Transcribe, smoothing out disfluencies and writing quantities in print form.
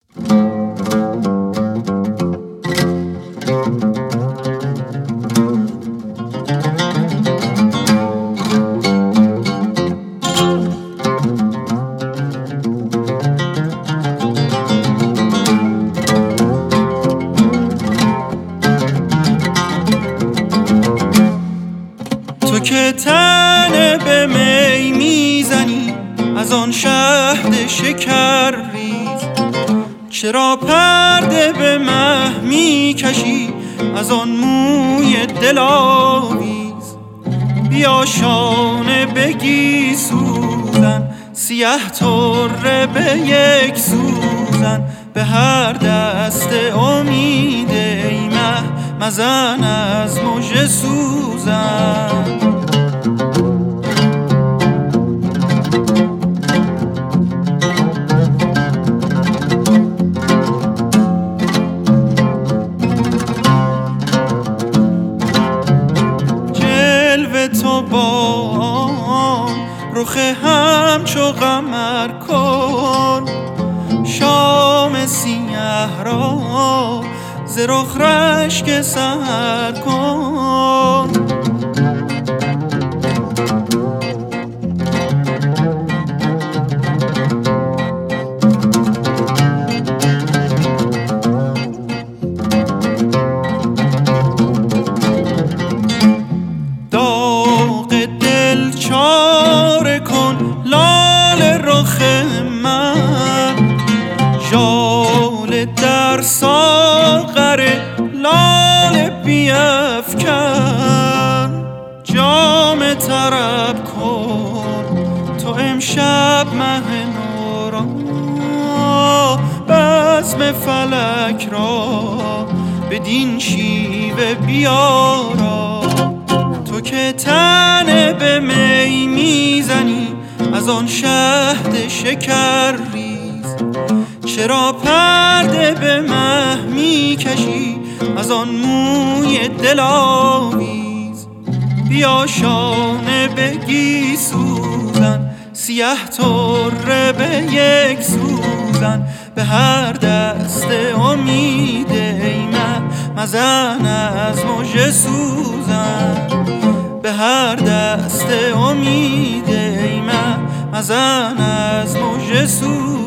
تو که تنه به می میزنی از آن شهد شکر ریز، چرا پرده به مه میکشی از آن موی دلاویز؟ بیا شانه بگی سوزن، سیه طره به یک سوزن، به هر دست امید ای مه مزن از مژه سوزن. جلوه تو با رخ همچو قمر کن، شام سیه را ز رخ رشک سحر کن. داغ دل چاره کن لال رخ من، ژاله در ساغر لال بیفکن. جام طرب کن تو امشب مه نو را، بزم فلک را بدین شیوه بیارا. تو که تنه به می میزنی از آن شهد شکر ریز، چرا پرده به مه میکشی از آن موی دلاویز؟ بیا شانه بگی سوزن، سیه طره به یک سوزن، به هر دست امید ای مه مزن از مژه سوزن. به هر دست امید ای مه مزن از مژه سوزن.